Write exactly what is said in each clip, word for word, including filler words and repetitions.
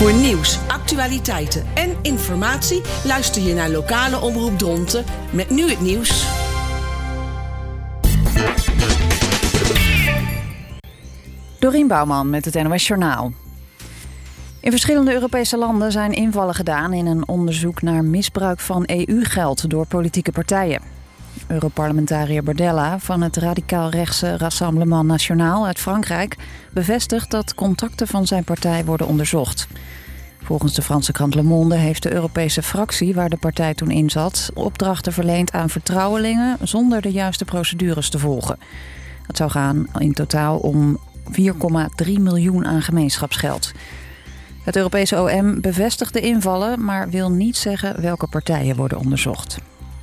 Voor nieuws, actualiteiten en informatie luister je naar Lokale Omroep Dronten met nu het nieuws. Dorien Bouwman met het N O S Journaal. In verschillende Europese landen zijn invallen gedaan in een onderzoek naar misbruik van E U-geld door politieke partijen. Europarlementariër Bardella van het radicaal-rechtse Rassemblement National uit Frankrijk bevestigt dat contacten van zijn partij worden onderzocht. Volgens de Franse krant Le Monde heeft de Europese fractie waar de partij toen in zat opdrachten verleend aan vertrouwelingen zonder de juiste procedures te volgen. Het zou gaan in totaal om vier komma drie miljoen aan gemeenschapsgeld. Het Europese O M bevestigt de invallen, maar wil niet zeggen welke partijen worden onderzocht.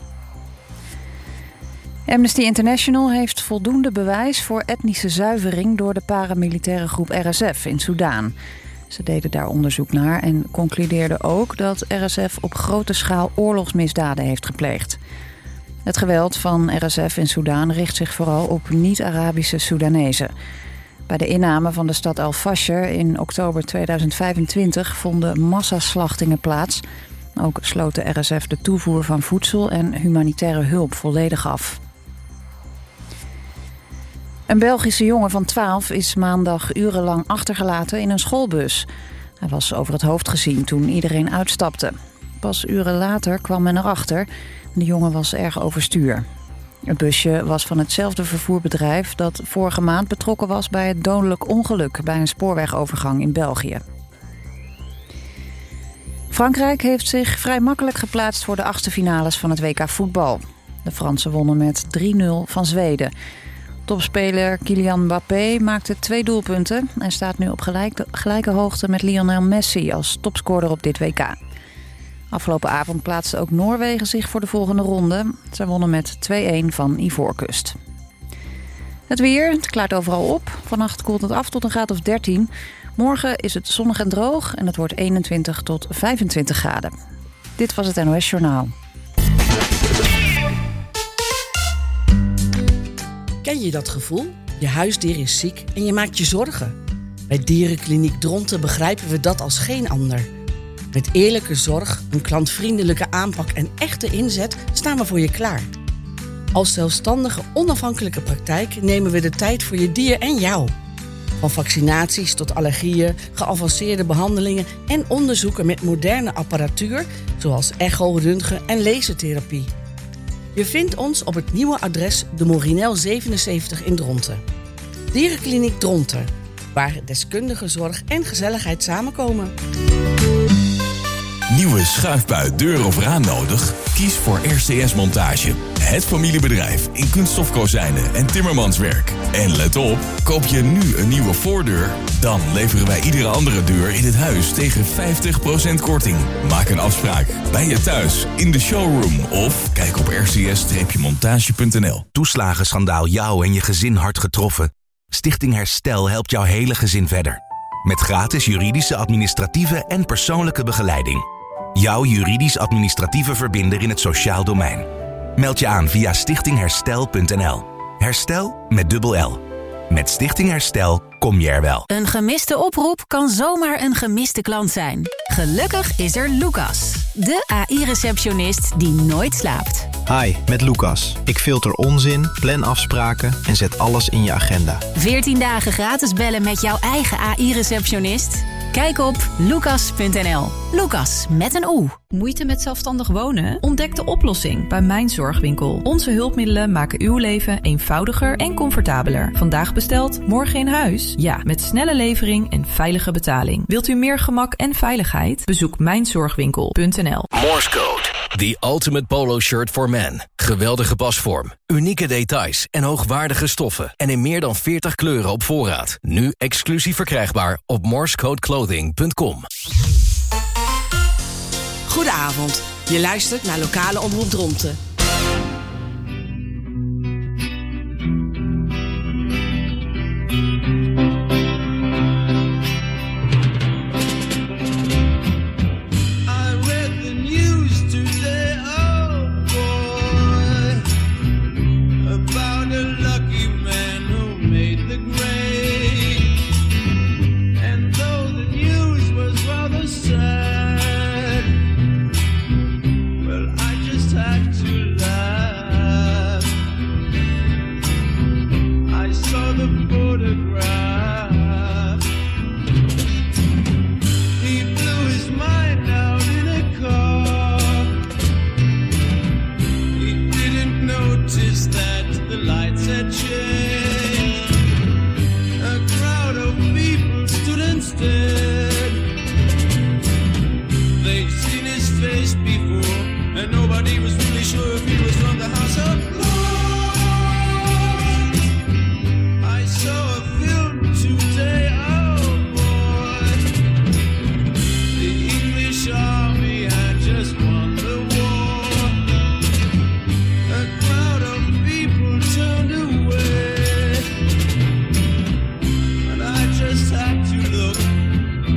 Amnesty International heeft voldoende bewijs voor etnische zuivering door de paramilitaire groep R S F in Soedan. Ze deden daar onderzoek naar en concludeerden ook dat R S F op grote schaal oorlogsmisdaden heeft gepleegd. Het geweld van R S F in Soedan richt zich vooral op niet-Arabische Soedanezen. Bij de inname van de stad Al-Fasher in oktober tweeduizend vijfentwintig vonden massaslachtingen plaats. Ook sloot de R S F de toevoer van voedsel en humanitaire hulp volledig af. Een Belgische jongen van twaalf is maandag urenlang achtergelaten in een schoolbus. Hij was over het hoofd gezien toen iedereen uitstapte. Pas uren later kwam men erachter. De jongen was erg overstuur. Het busje was van hetzelfde vervoerbedrijf dat vorige maand betrokken was bij het dodelijk ongeluk bij een spoorwegovergang in België. Frankrijk heeft zich vrij makkelijk geplaatst voor de achtste finales van het W K voetbal. De Fransen wonnen met drie nul van Zweden. Topspeler Kylian Mbappé maakte twee doelpunten en staat nu op gelijke, gelijke hoogte met Lionel Messi als topscorer op dit W K. Afgelopen avond plaatste ook Noorwegen zich voor de volgende ronde. Zij wonnen met twee-een van Ivoorkust. Het weer, het klaart overal op. Vannacht koelt het af tot een graad of dertien. Morgen is het zonnig en droog en het wordt eenentwintig tot vijfentwintig graden. Dit was het N O S Journaal. Ken je dat gevoel? Je huisdier is ziek en je maakt je zorgen. Bij Dierenkliniek Dronten begrijpen we dat als geen ander. Met eerlijke zorg, een klantvriendelijke aanpak en echte inzet staan we voor je klaar. Als zelfstandige, onafhankelijke praktijk nemen we de tijd voor je dier en jou. Van vaccinaties tot allergieën, geavanceerde behandelingen en onderzoeken met moderne apparatuur, zoals echo, röntgen en lasertherapie. Je vindt ons op het nieuwe adres de Morinel zevenenzeventig in Dronten. Dierenkliniek Dronten, waar deskundige zorg en gezelligheid samenkomen. Nieuwe schuifbui, deur of raam nodig? Kies voor R C S Montage. Het familiebedrijf in kunststofkozijnen en timmermanswerk. En let op, koop je nu een nieuwe voordeur, dan leveren wij iedere andere deur in het huis tegen vijftig procent korting. Maak een afspraak bij je thuis, in de showroom of kijk op r c s montage punt n l. Toeslagenschandaal jou en je gezin hard getroffen? Stichting Herstel helpt jouw hele gezin verder. Met gratis juridische, administratieve en persoonlijke begeleiding. Jouw juridisch-administratieve verbinder in het sociaal domein. Meld je aan via stichting herstel punt n l. Herstel met dubbel L. Met Stichting Herstel kom je er wel. Een gemiste oproep kan zomaar een gemiste klant zijn. Gelukkig is er Lucas, de A I-receptionist die nooit slaapt. Hi, met Lucas. Ik filter onzin, plan afspraken en zet alles in je agenda. veertien dagen gratis bellen met jouw eigen A I-receptionist? Kijk op lucas punt n l. Lucas met een O. Moeite met zelfstandig wonen? Ontdek de oplossing bij Mijn Zorgwinkel. Onze hulpmiddelen maken uw leven eenvoudiger en comfortabeler. Vandaag besteld, morgen in huis? Ja, met snelle levering en veilige betaling. Wilt u meer gemak en veiligheid? Bezoek mijn zorgwinkel punt n l. Morse Code, the ultimate polo shirt for men. Geweldige pasvorm, unieke details en hoogwaardige stoffen. En in meer dan veertig kleuren op voorraad. Nu exclusief verkrijgbaar op morsecode clothing punt com. Goedenavond, je luistert naar Lokale Omroep Dronten. The instead. They'd seen his face before, and nobody was really sure if he was from the House of Lords. I saw a film today, oh boy. The English army had just won the war. A crowd of people turned away, and I just had to look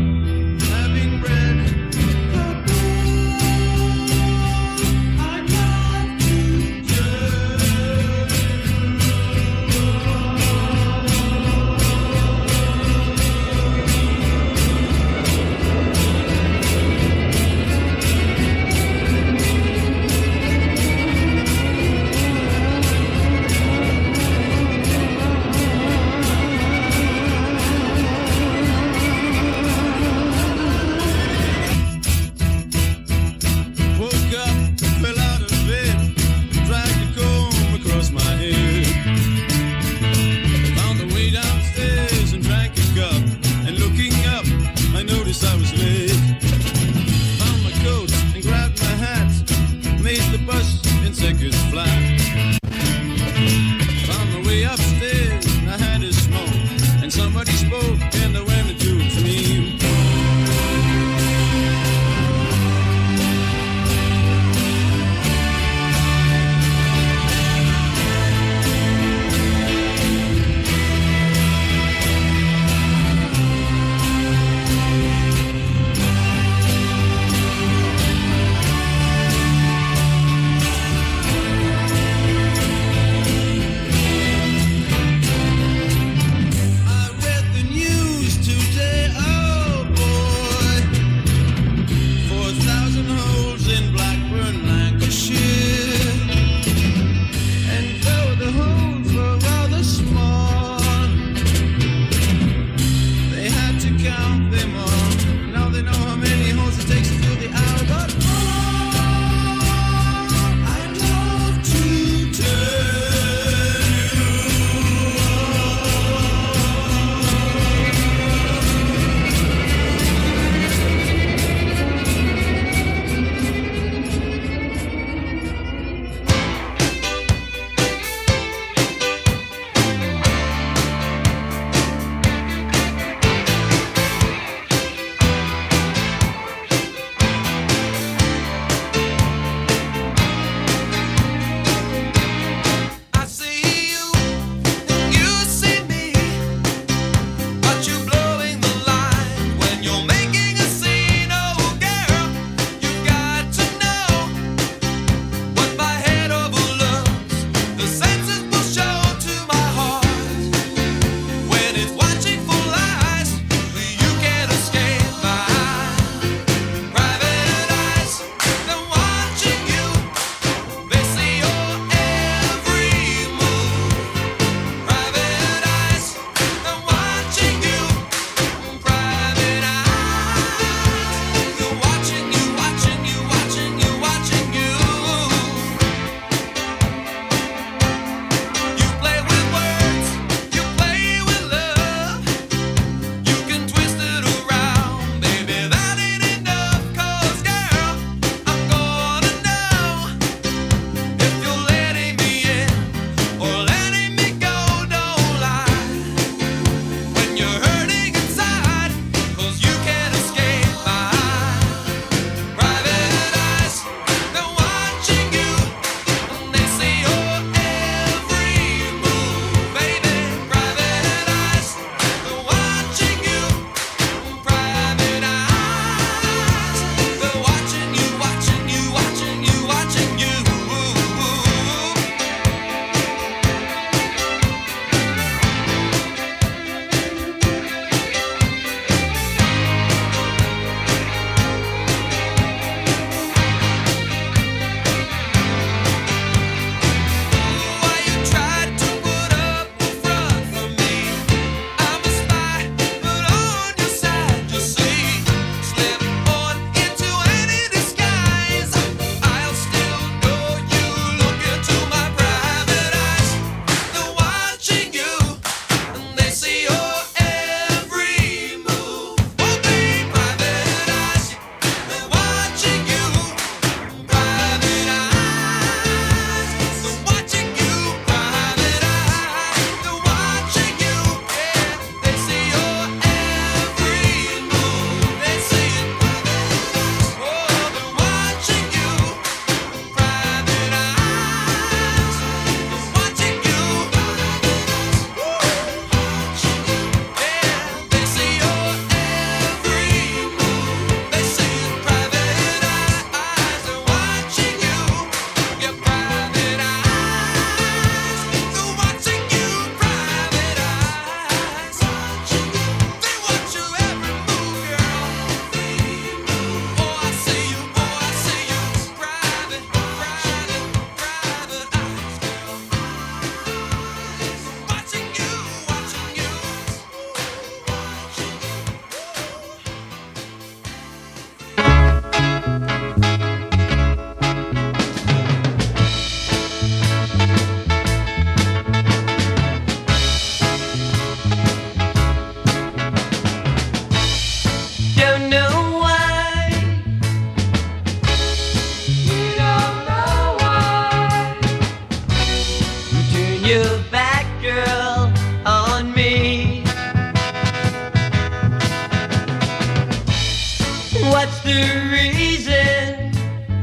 What's the reason?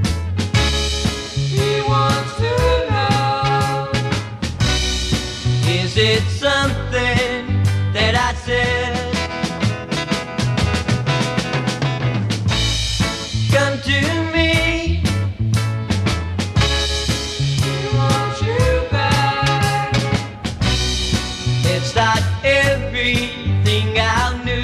He wants to know. Is it something that I said? Come to me. He wants you back. It's not everything I knew.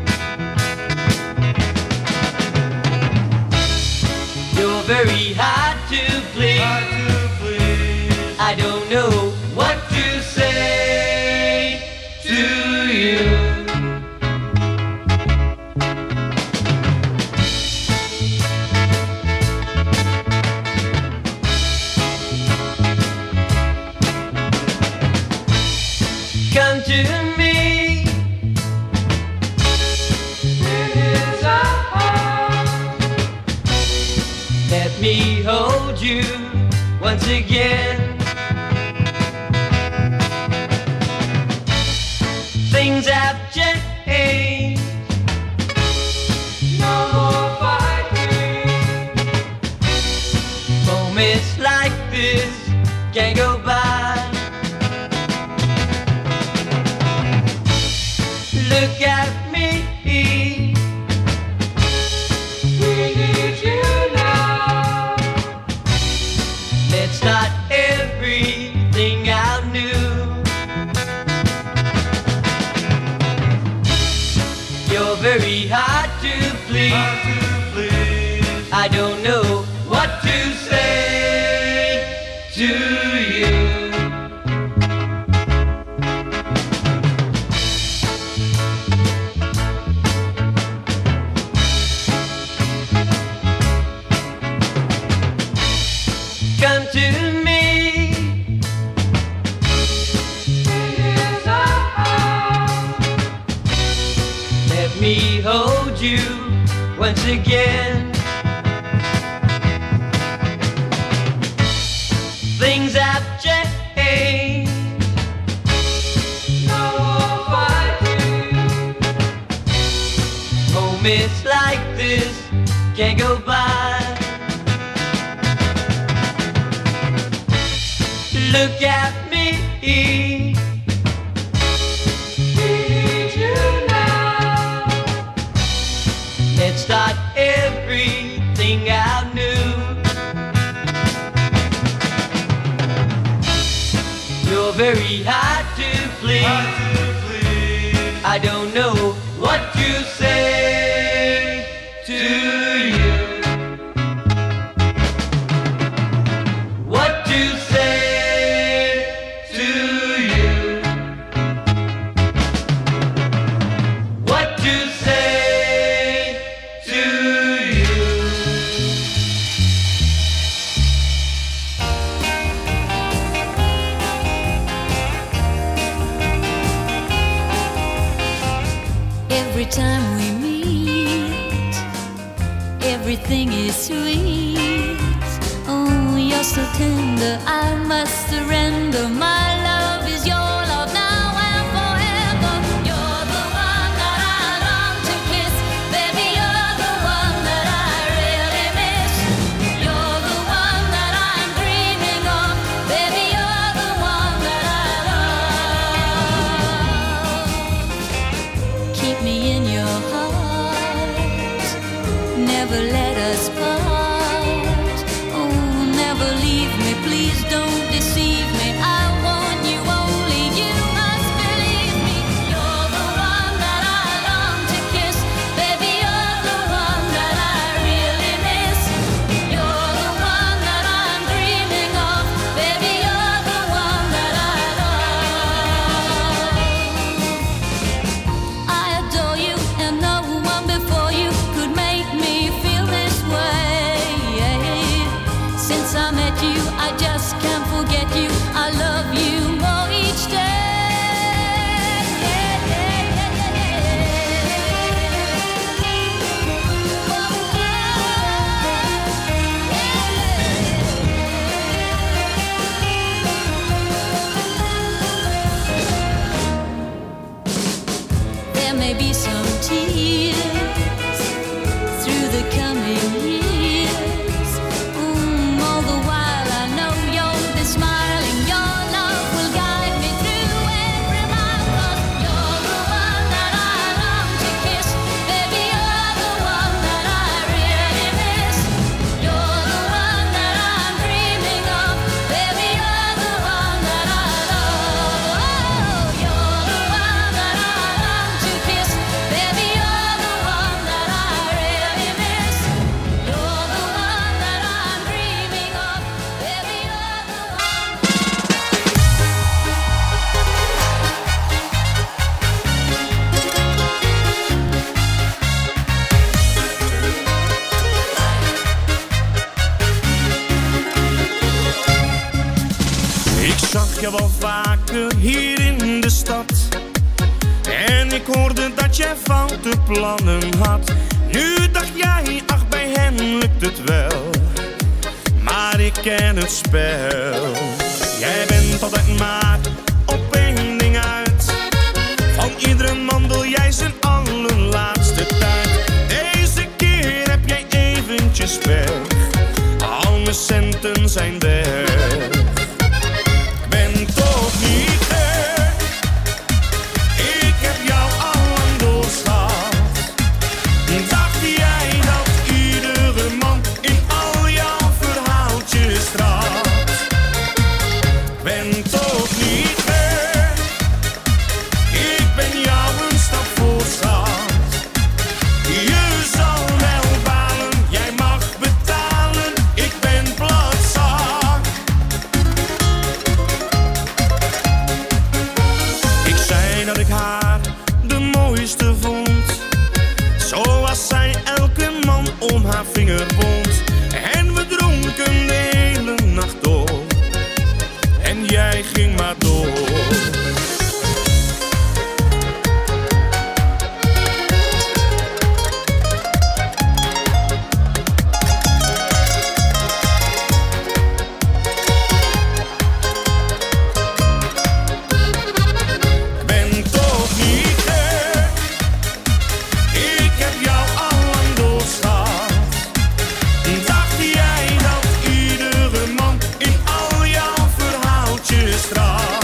You're very hard to please. Hard to please. I don't know what to say to you. Come to me. It is a heart. Let me hold you once again. Things have changed. No more fighting. Moments like this can't go by. Look at me. We need you now. It's not everything I knew. You're very hard to please. Hard to please. I don't know what to say to you. Come to me. Here's a heart. Let me hold you once again. Things have changed. No more fighting. Moments like this can't go by. Look at me. We need you now. It's not everything I knew. You're very hard to please. Hard to please. I don't know what to say to you. What to say. Every time we meet, everything is sweet. Oh, you're so tender, I must surrender. My love is your love now and forever. You're the one that I long to kiss. Baby, you're the one that I really miss. You're the one that I'm dreaming of. Baby, you're the one that I love. Keep me in your heart. Never let us part. Oh, never leave me. Please don't deceive me. I want you, only you must believe me. You're the one that I long to kiss. Baby, you're the one that I really miss. You're the one that I'm dreaming of. Baby, you're the one that I love. I adore you and no one before you could make me feel this way. Since I met you, I just can't dat jij foute plannen had. Nu dacht jij, ach bij hen lukt het wel. Maar ik ken het spel. Jij bent altijd maar op één ding uit. Van iedere man wil jij zijn allerlaatste tijd. Deze keer heb jij eventjes pech. Al mijn centen zijn weg. Ben toch niet gek. Ik heb jou al lang doorschat. Dacht jij dat iedere man in al jouw verhaaltjes trad? Ben toch niet gek. Ik ben jou een stap voor schat. Je zal wel balen, jij mag betalen. Ik ben platzak. Ik zei dat ik haar de mooiste vond. Zoals zij elke man om haar vinger wond. En we dronken de hele nacht door. En jij ging maar door. Ben toch niet gek. Ik heb jou al lang doorschat. Dacht jij dat iedere man in al jouw verhaaltjes trad?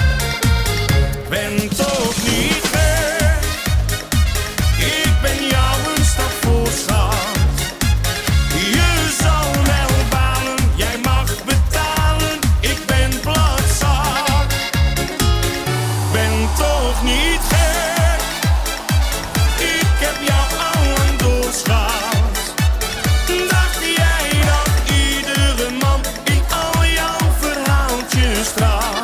Ben toch niet gek. Ik ben jou een stap voor schat. Je zal wel balen, jij mag betalen. Ik ben platzak. Ben toch niet gek. Ik heb jou al lang doorschat. Dacht jij dat iedere man in al jouw verhaaltjes trad?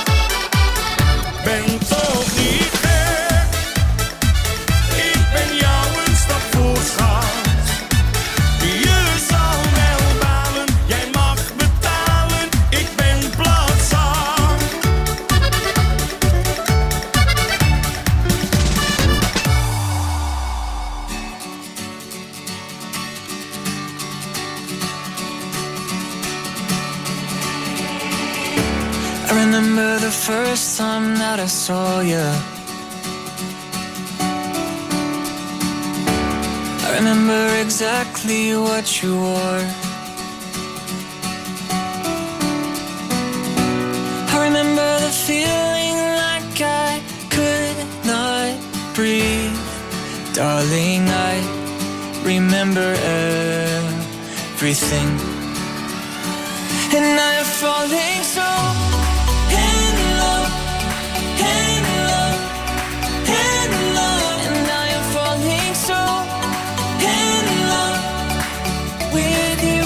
Ben toch niet gek. Ik ben jou een stap voor schat. Je zal wel balen, jij mag betalen. Ik ben platzak. I remember the first time that I saw you. I remember exactly what you wore. I remember the feeling like I could not breathe. Darling, I remember everything. And I am falling so in love, in love, in love. And I am falling so in love with you.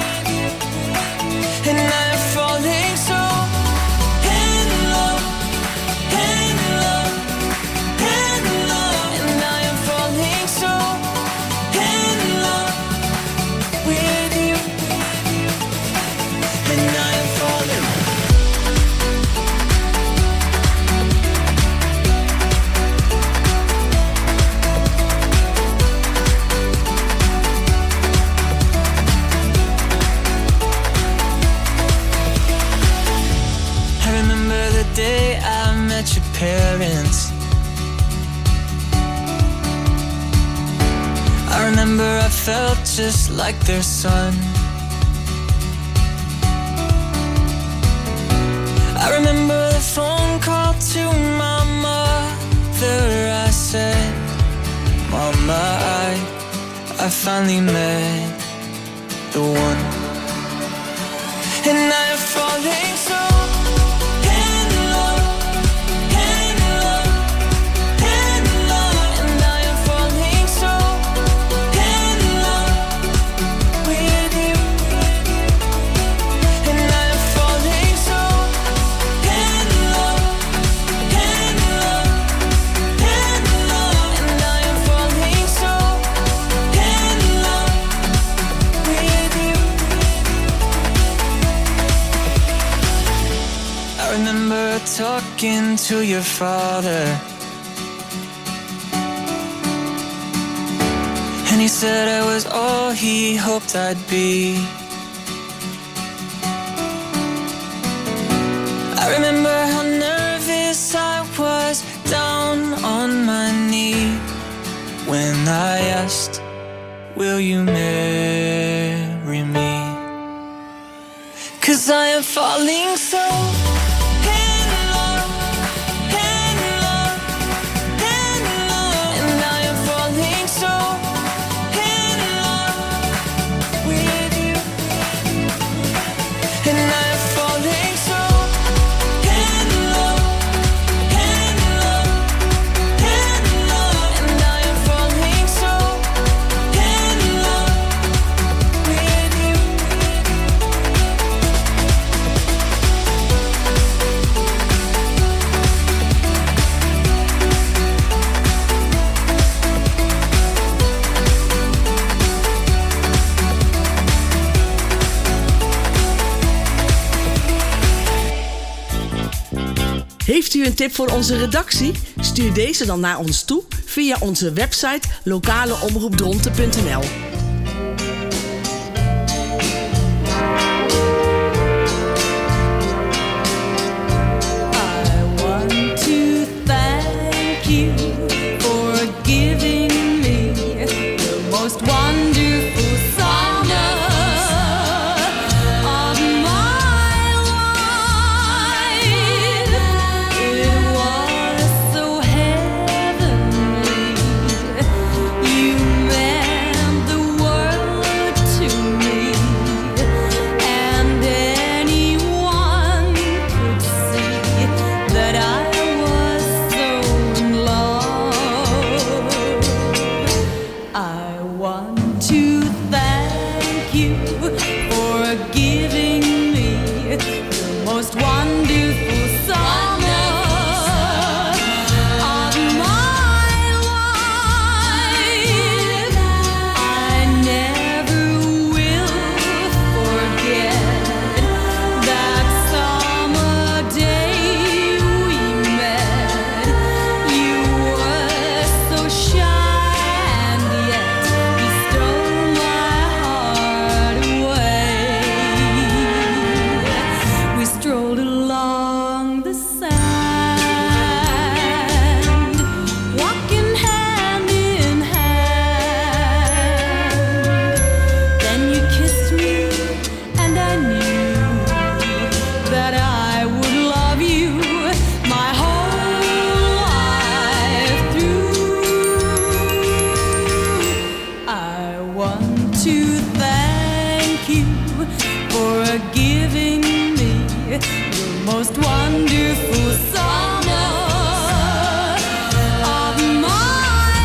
And I am falling so in love, in love, in love. And I am falling so in love with you. And I am falling. I remember the day I met your parents. I remember I felt just like their son. I remember the phone call to my mother. I said, Mama, I, I finally met the one. And I am falling so in love, in love, in love. And I am falling so in love with you. And I am falling so in love, in love, in love. And I am falling so in love with you. I remember talking to your father. And he said I was all he hoped I'd be. I remember how nervous I was down on my knee when I asked, will you marry me? 'Cause I am falling so in love, in love, in love. And I am falling so in love with you. And I am falling so in love, in love, in love. And I am falling so in love with you. Heeft u een tip voor onze redactie? Stuur deze dan naar ons toe via onze website lokaleomroepdronten punt n l. I want to thank you for giving me the most wonderful summer of my life. It was so heavenly. You meant the world to me, and anyone could see that I was so in love. I want to thank you for giving me the most wonderful summer of my life. I never will forget that summer day we met. You were so shy and yet you stole my heart away. We strolled along the sand, walking hand in hand. Then you kissed me, and I knew that I would love you my whole life through. I want to thank you for giving me the most wonderful summer of my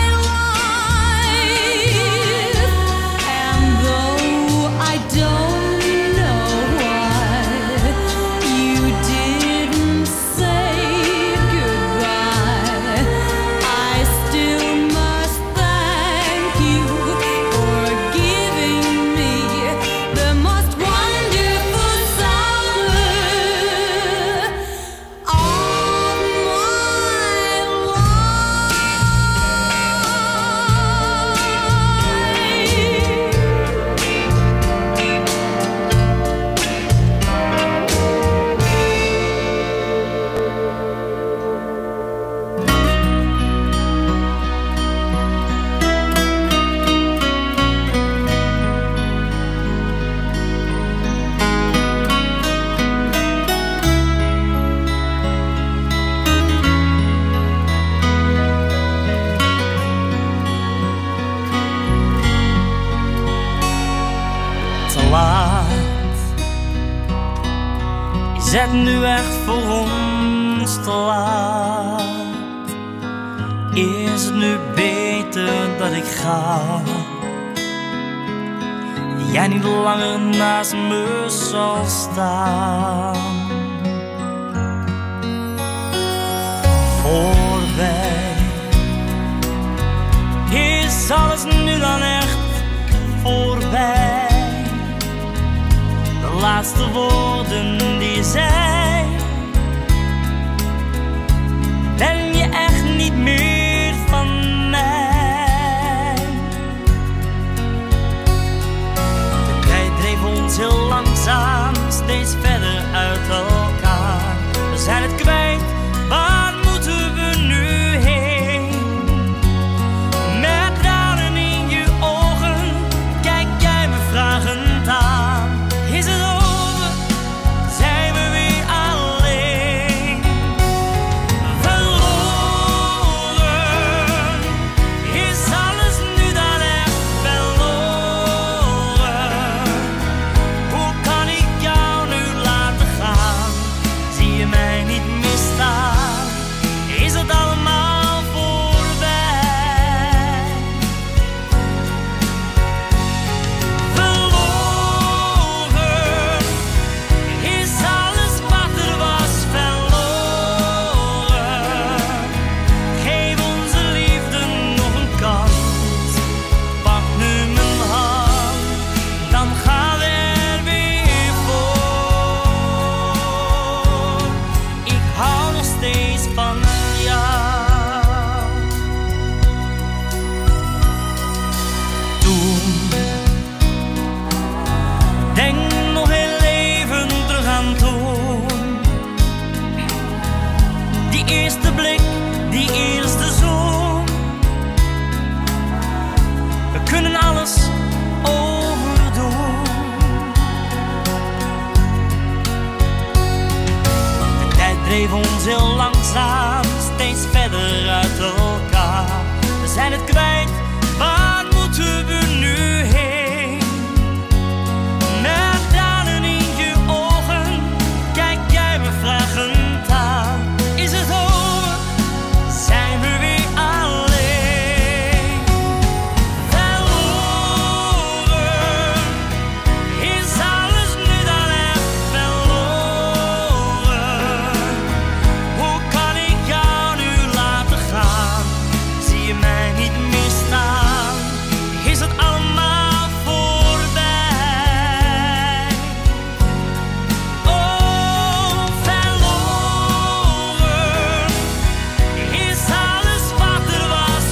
life. And though I don't know why you didn't say goodbye, I still must thank you for giving me the most wonderful summer of my Te laat. Is het nu echt voor ons te laat? Is het nu beter dat ik ga? Jij niet langer naast me zal staan. Voorbij. Is alles nu dan echt voorbij? De laatste woorden die je zei. Ben je echt niet meer van mij? ons heel langzaam steeds verder uit elkaar. We zijn het kwijt, waar moeten we nu heen? Met tranen in je ogen, kijk jij me vragend aan. Is het over? Zijn we weer alleen? Verloren, is alles nu dan echt verloren? Hoe kan ik jou nu laten gaan? Zie je mij niet meer staan? Is het allemaal voorbij? Oh, verloren, is alles wat er was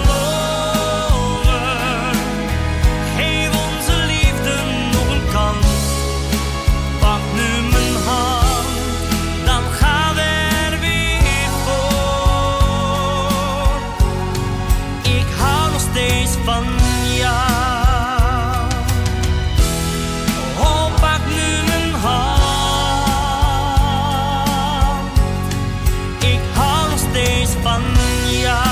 verloren? Geef onze liefde nog een kans. Pak nu mijn hand, dan gaan we er weer voor. Ik hou nog steeds van jou. Oh, pak nu mijn hand. Ik hou nog steeds van jou.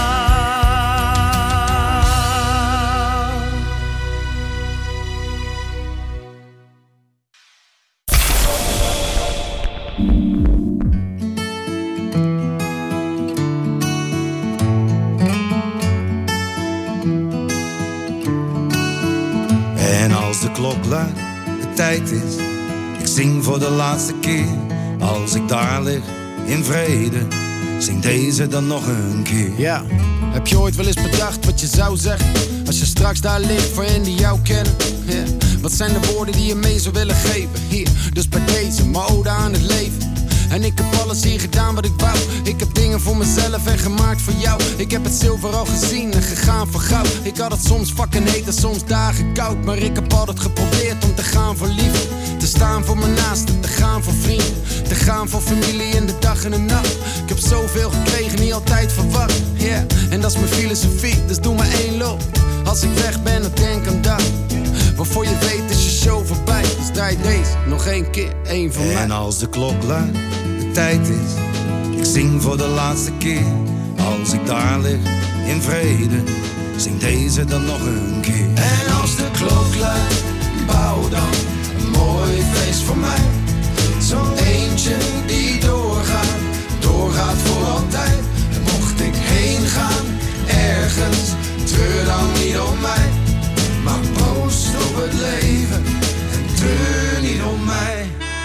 En als de klok luidt, de tijd is, ik zing voor de laatste keer. Als ik daar lig, in vrede, zing deze dan nog een keer. Ja, heb je ooit wel eens bedacht wat je zou zeggen als je straks daar ligt voor hen die jou kennen? Ja. Wat zijn de woorden die je mee zou willen geven? Hier, dus bij deze, mijn ode aan het leven. En ik heb alles hier gedaan wat ik wou. Ik heb dingen voor mezelf en gemaakt voor jou. Ik heb het zilver al gezien en gegaan voor goud. Ik had het soms fucking heet en soms dagen koud. Maar ik heb altijd geprobeerd om te gaan voor liefde. Te staan voor mijn naasten, te gaan voor vrienden. Te gaan voor familie in de dag en de nacht. Ik heb zoveel gekregen, niet altijd verwacht. Yeah, en dat is mijn filosofie, dus doe maar één loop. Als ik weg ben, dan denk aan dat. Waarvoor je weet is je show voorbij. Dus draai deze nog één keer, één van mij. En als de klok luidt, de tijd is, ik zing voor de laatste keer. Als ik daar lig, in vrede, zing deze dan nog een keer. En als de klok luidt, bouw dan een mooi feest voor mij. Zo'n eentje die doorgaat, doorgaat voor altijd. En mocht ik heen gaan, ergens, treur dan niet om mij. Maar proost op het leven en treur niet om mij.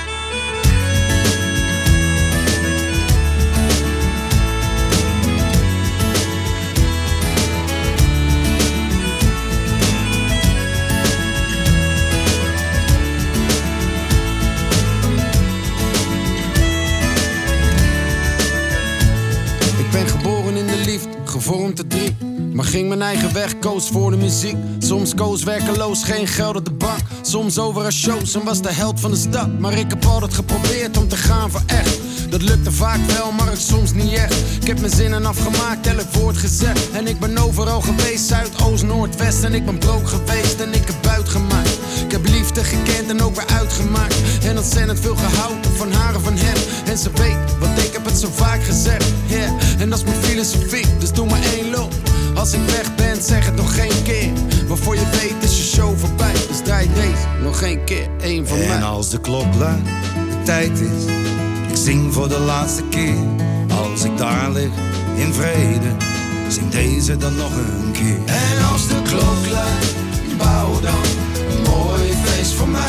Ik ben geboren in de liefde, gevormd te drie. Maar ging mijn eigen weg, koos voor de muziek. Soms koos werkeloos, geen geld op de bank. Soms overal shows en was de held van de stad. Maar ik heb altijd geprobeerd om te gaan voor echt. Dat lukte vaak wel, maar het soms niet echt. Ik heb mijn zinnen afgemaakt, elk woord gezegd. En ik ben overal geweest, Zuid, Oost, Noord, West. En ik ben broke geweest en ik heb buit gemaakt. Ik heb liefde gekend en ook weer uitgemaakt. En ontzettend veel gehouden van haar en van hem. En ze weet, want ik heb het zo vaak gezegd. Yeah, en dat is mijn filosofie, dus doe maar één loop. Als ik weg ben, zeg het nog geen keer. Waarvoor je weet is je show voorbij. Dus draai deze nog geen keer, één van mij. En als de klok luidt, de tijd is, ik zing voor de laatste keer. Als ik daar lig, in vrede, zing deze dan nog een keer. En als de klok luidt, bouw dan een mooi feest voor mij.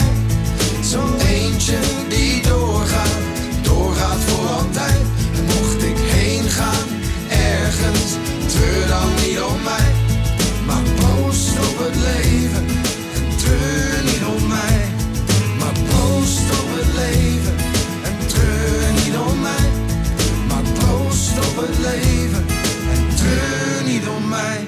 Zo'n eentje die doorgaat, doorgaat voor altijd. En mocht ik heen gaan, ergens, treur dan niet om mij. Maar proost op het leven en treur niet om mij. Maar proost op het leven en treur niet om mij. Maar proost op het leven en treur niet om mij.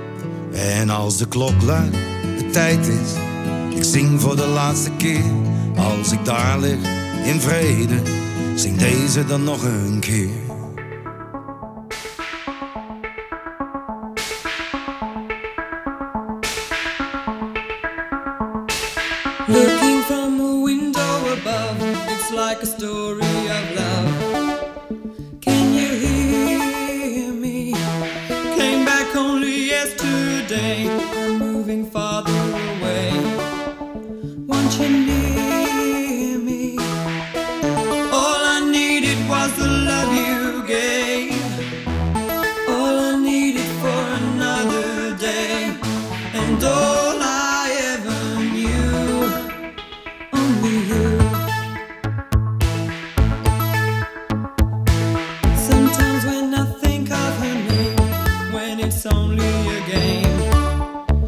En als de klok luidt, de tijd is, ik zing voor de laatste keer. Als ik daar lig in vrede, zing deze dan nog een keer. Looking from a window above, it's like a story of love. Can you hear me? Came back only yesterday. I'm moving farther away. Want you near me? All I needed was the love you gave. All I needed for another day. And all I ever knew, only you. Sometimes when I think of her name, when it's only a game,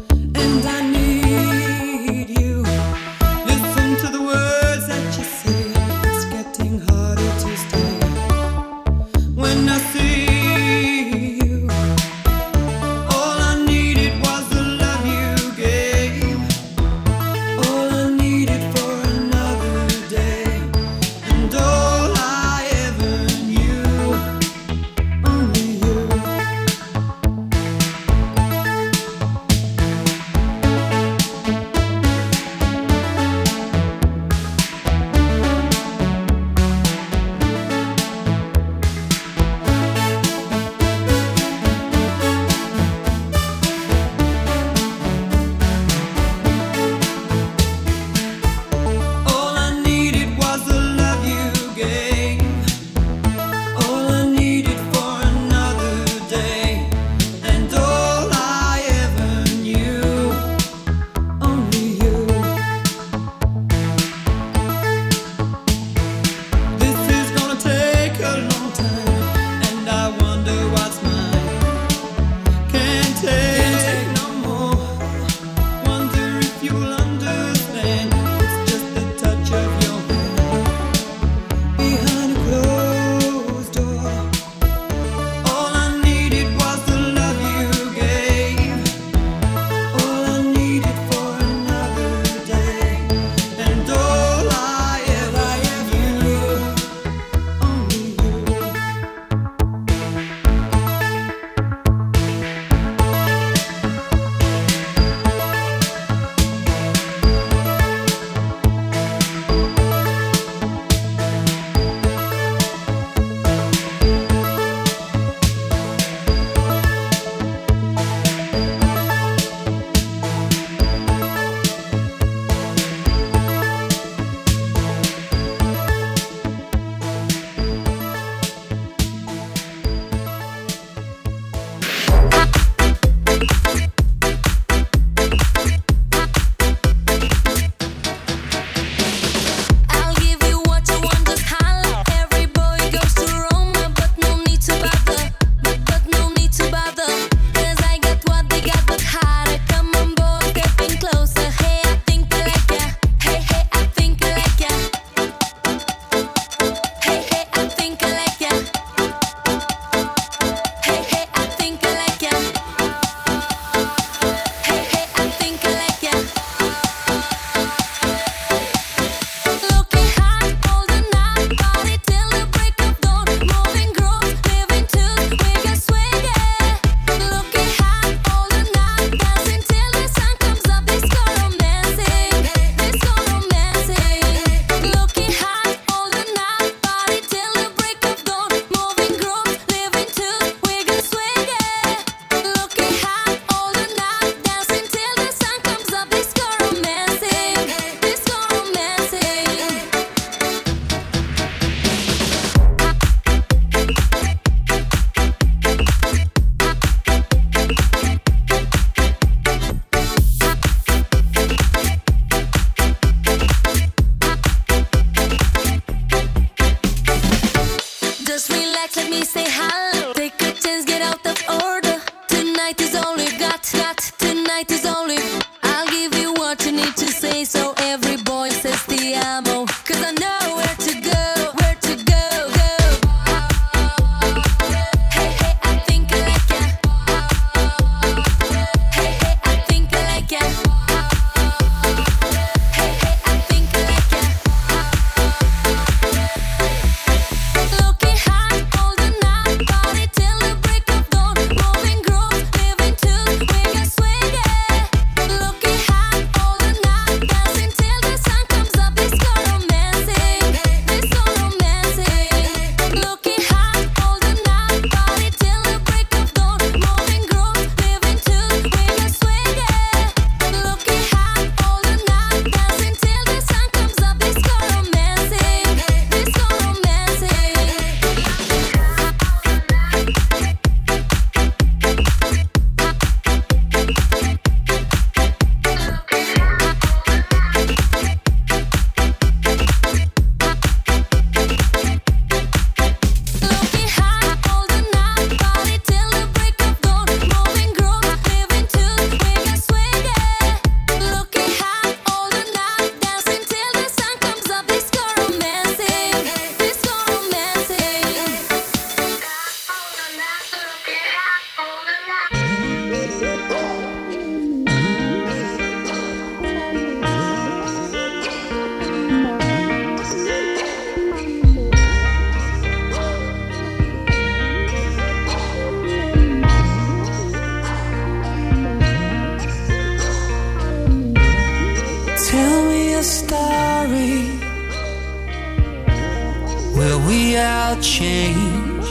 change.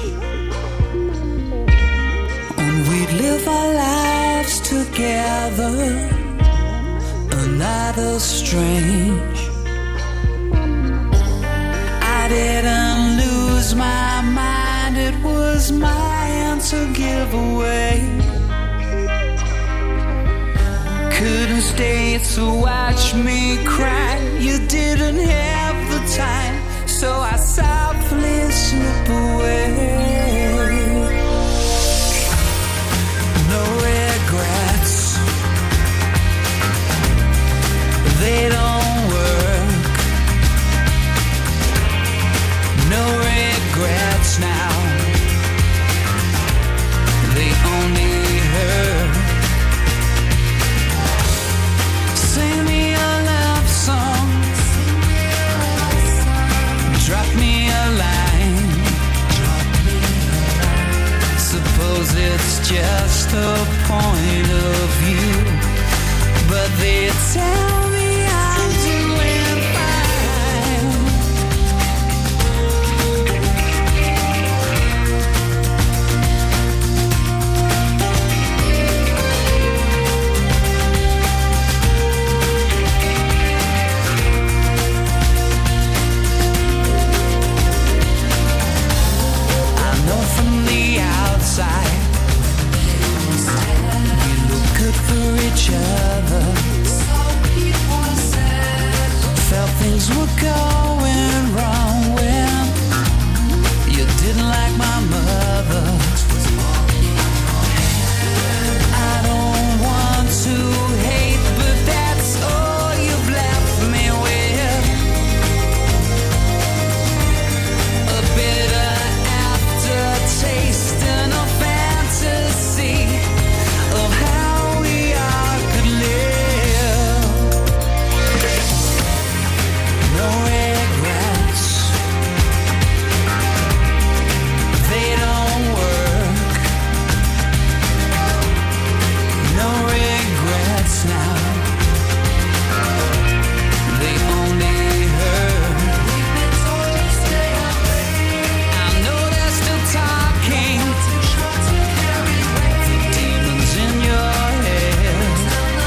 And we'd live our lives together, another strange. I didn't lose my mind, it was mine to give away. Couldn't stay to watch me cry, you didn't have the time, so I softly slip away. No regrets, they don't work. No regrets now, they only hurt. Sing me a love song, drop me a line. Suppose it's just a point of view, but they tell me I'm doing fine. I know from the outside we look good for each other. Felt things were going wrong when you didn't like my mother. I don't want to hate, but that's all you've left me with. A bitter aftertaste and a fantasy of how we all could live. No regrets, they don't work. No regrets now, they only hurt. I know they're still talking, the demons in your head.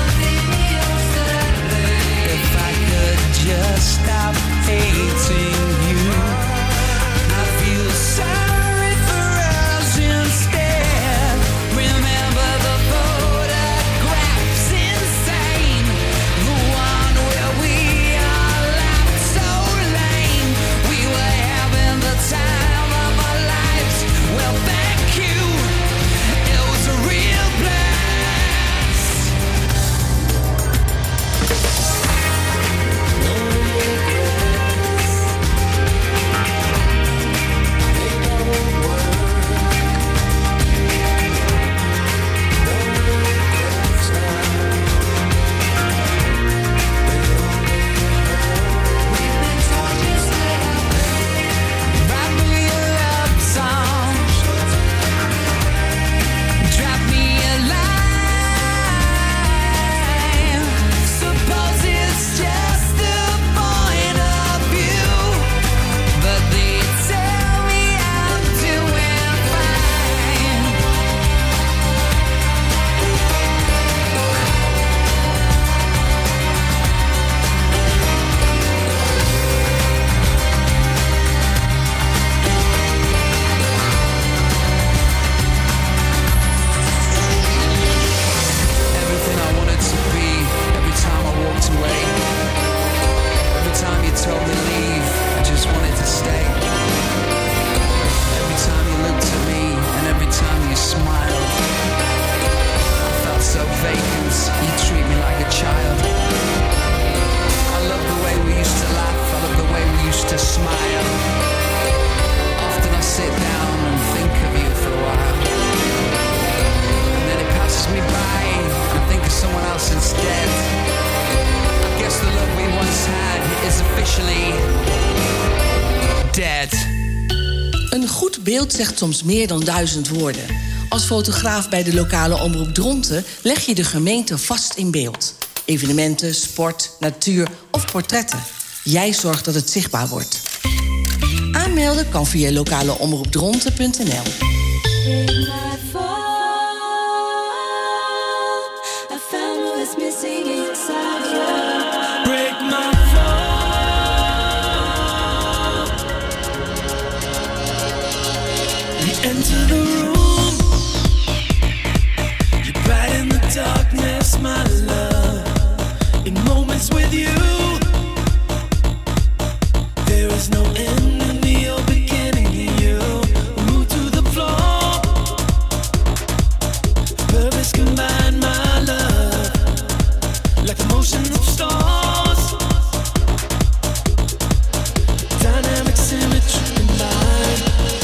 If I could just stop hating you, I feel sorry for us instead. Remember the photographs insane, the one where we all laughed so lame. We were having the time of our lives. Well, thank you, it was a real blast. Write me a love song, drop me a line. Suppose it's just a point of view, but they tell me I'm doing fine. Everything I wanted to be, every time I walked away, every time you told me leave, I just wanted to stay. Every time you looked at me and every time you smiled, I felt so vacant, you treat me like a child. I love the way we used to laugh, I love the way we used to smile. Often I sit down and think of you for a while, and then it passes me by, I think of someone else instead. I guess the love we once had is officially dead. Een goed beeld zegt soms meer dan duizend woorden. Als fotograaf bij de lokale omroep Dronten leg je de gemeente vast in beeld. Evenementen, sport, natuur of portretten. Jij zorgt dat het zichtbaar wordt. Aan Aanmelden kan via lokale omroep dronten punt n l. Enter the room. You're bright in the darkness, my love. In moments with you, there is no end in me or beginning in you. Move to the floor. Purpose combine, my love, like the motion of stars. Dynamic symmetry combined.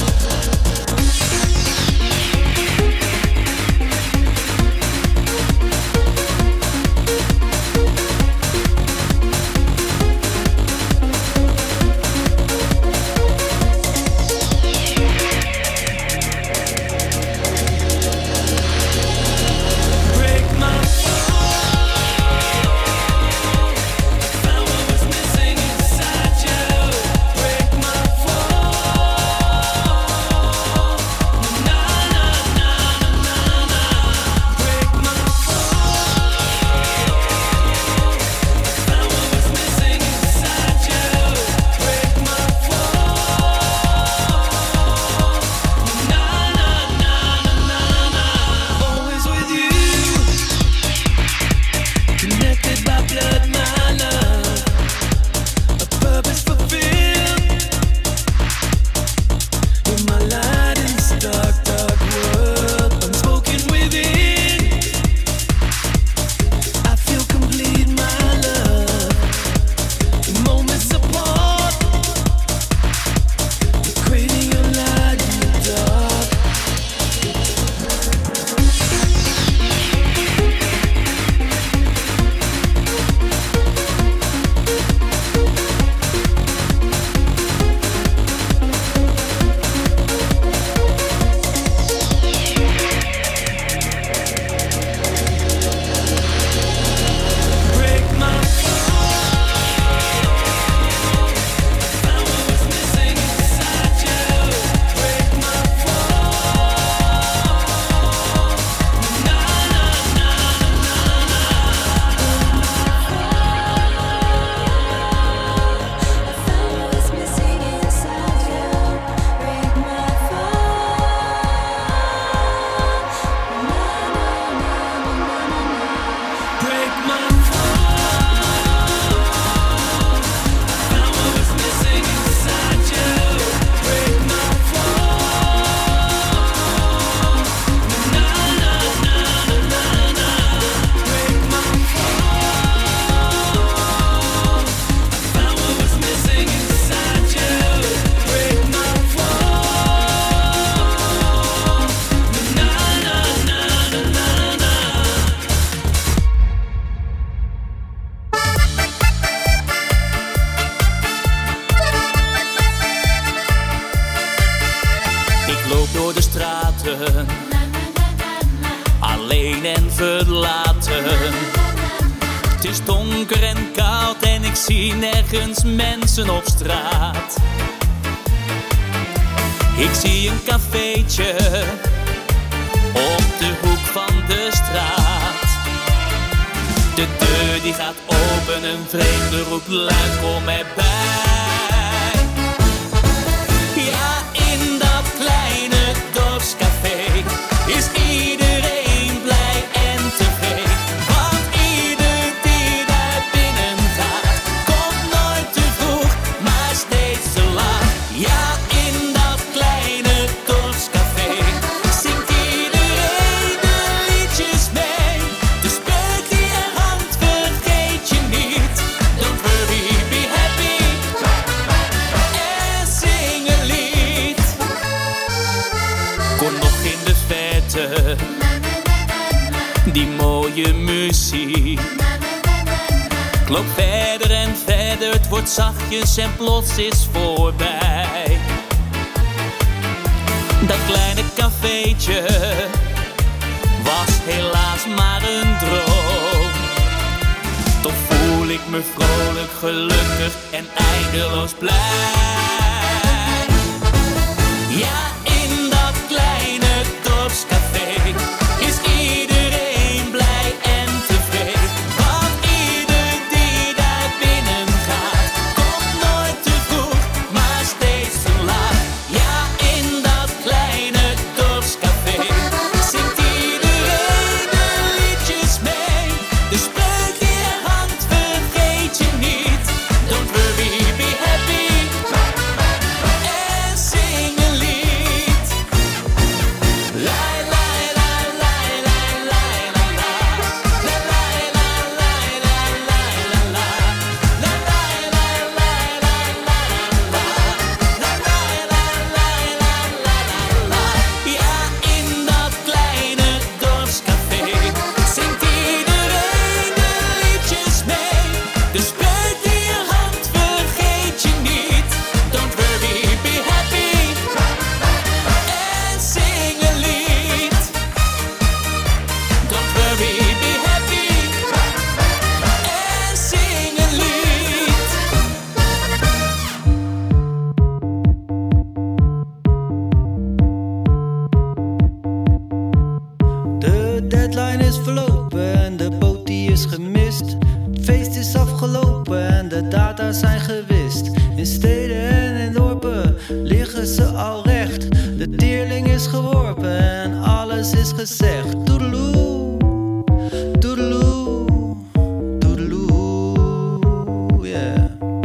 Alleen en verlaten. Het is donker en koud en ik zie nergens mensen op straat. Ik zie een cafeetje op de hoek van de straat. De deur die gaat open, een vreemde roept luid, kom erbij. Ja, in dat kleine dorpscafé is iedereen blij en tevreden. Want ieder die daar binnen gaat, komt nooit te vroeg, maar steeds te laat. Ja, in dat kleine dorpscafé zingt iedereen de liedjes mee. Dus spreek die er hangt, vergeet je niet. Don't worry, be happy. En zing een lied. Kom nog in de verte die mooie muziek. Klop verder en verder, het wordt zachtjes en plots is voorbij. Dat kleine cafeetje was helaas maar een droom. Toch voel ik me vrolijk, gelukkig en eindeloos blij. deadline is verlopen en de boot die is gemist. Het feest is afgelopen en de data zijn gewist. In steden en in dorpen liggen ze al recht. De teerling is geworpen en alles is gezegd. Toedeloe, toedeloe, toedeloe, yeah.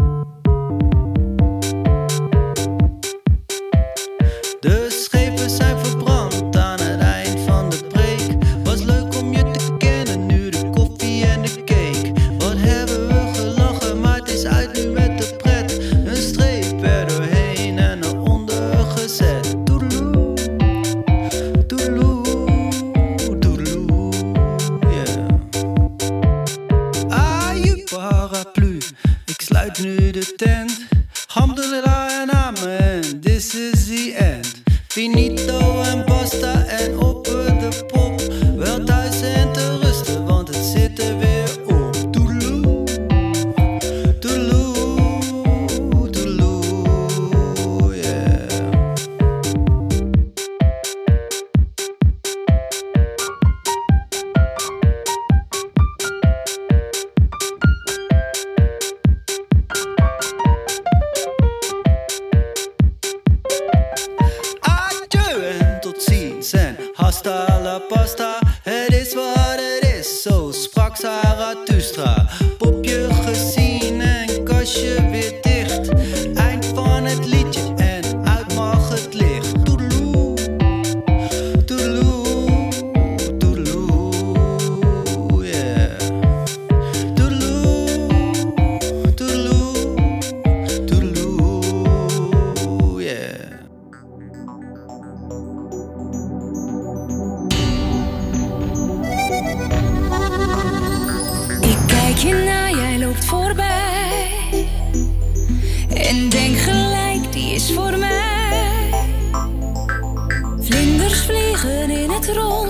De schepen zijn verbrand aan het eind van de preek. Was leuk om je te kennen, nu de koffie en de cake. Wat hebben we gelachen, maar het is uit nu met de pret. Een streep er doorheen en eronder gezet. Toedeloe, toedeloe, toedeloe, yeah. Ah, je paraplu, ik sluit nu de tent. Hamdulillah en amen, this is the end. Finito en basta en op de pop. Wel thuis en te rusten, want het zit er weer op. Toedeloe, toedeloe, toedeloe, yeah. Adieu en tot ziens en hasta la pasta. Het is wat het is, zo sprak Zarathustra. Popje gezien en kastje weer dicht. Eind van het liedje en uit mag het licht. Toedeloe, toedeloe, toedeloe, yeah. Toedeloe, toedeloe, toedeloe, yeah. Ik kijk je na, jij loopt voorbij. En denk gelijk, die is voor mij. Vlinders vliegen in het rond.